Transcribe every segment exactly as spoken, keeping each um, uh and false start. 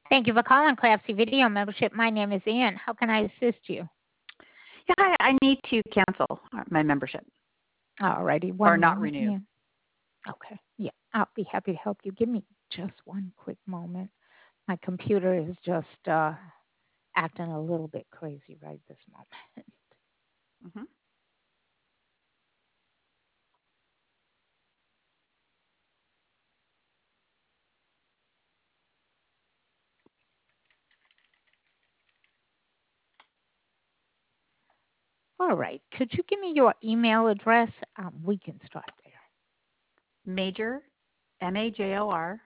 Thank you for calling Craftsy Video Membership. My name is Ann. How can I assist you? Yeah, I, I need to cancel my membership All righty, or one not moment, renew. Ann. Okay, yeah, I'll be happy to help you. Give me just one quick moment. My computer is just uh, acting a little bit crazy right this moment. Hmm. All right, could you give me your email address? Um, we can start there. Major, M A J O R,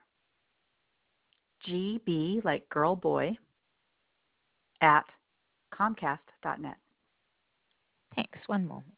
G B, like girl, boy, at comcast dot net. Thanks, one moment.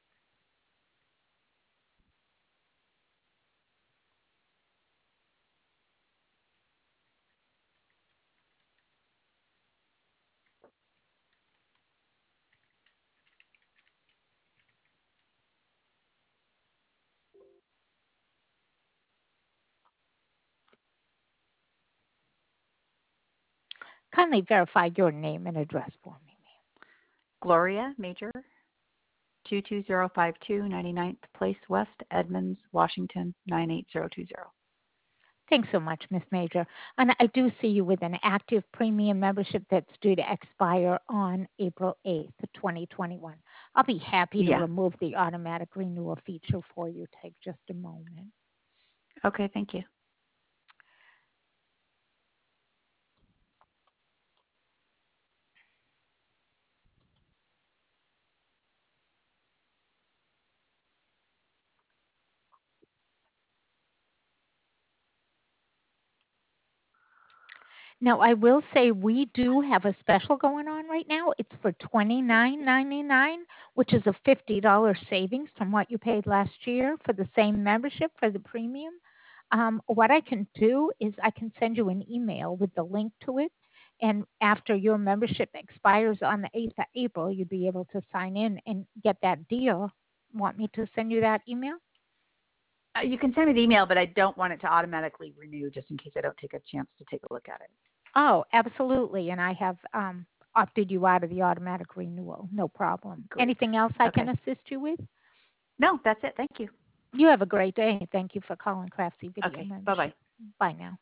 Kindly verify your name and address for me, ma'am. Gloria Major, two two zero five two, ninety-ninth Place West, Edmonds, Washington, nine eight zero two zero. Thanks so much, Miss Major. And I do see you with an active premium membership that's due to expire on April eighth, twenty twenty-one. I'll be happy to Yeah. remove the automatic renewal feature for you. Take just a moment. Okay, thank you. Now, I will say we do have a special going on right now. It's for twenty-nine ninety-nine, which is a fifty dollars savings from what you paid last year for the same membership for the premium. Um, what I can do is I can send you an email with the link to it. And after your membership expires on the eighth of April, you'd be able to sign in and get that deal. Want me to send you that email? Uh, you can send me the email, but I don't want it to automatically renew just in case I don't take a chance to take a look at it. Oh, absolutely. And I have um, opted you out of the automatic renewal. No problem. Great. Anything else I can Okay. assist you with? No, that's it. Thank you. You have a great day. Thank you for calling Craftsy Video Okay. Bye-bye. Membership. Bye now.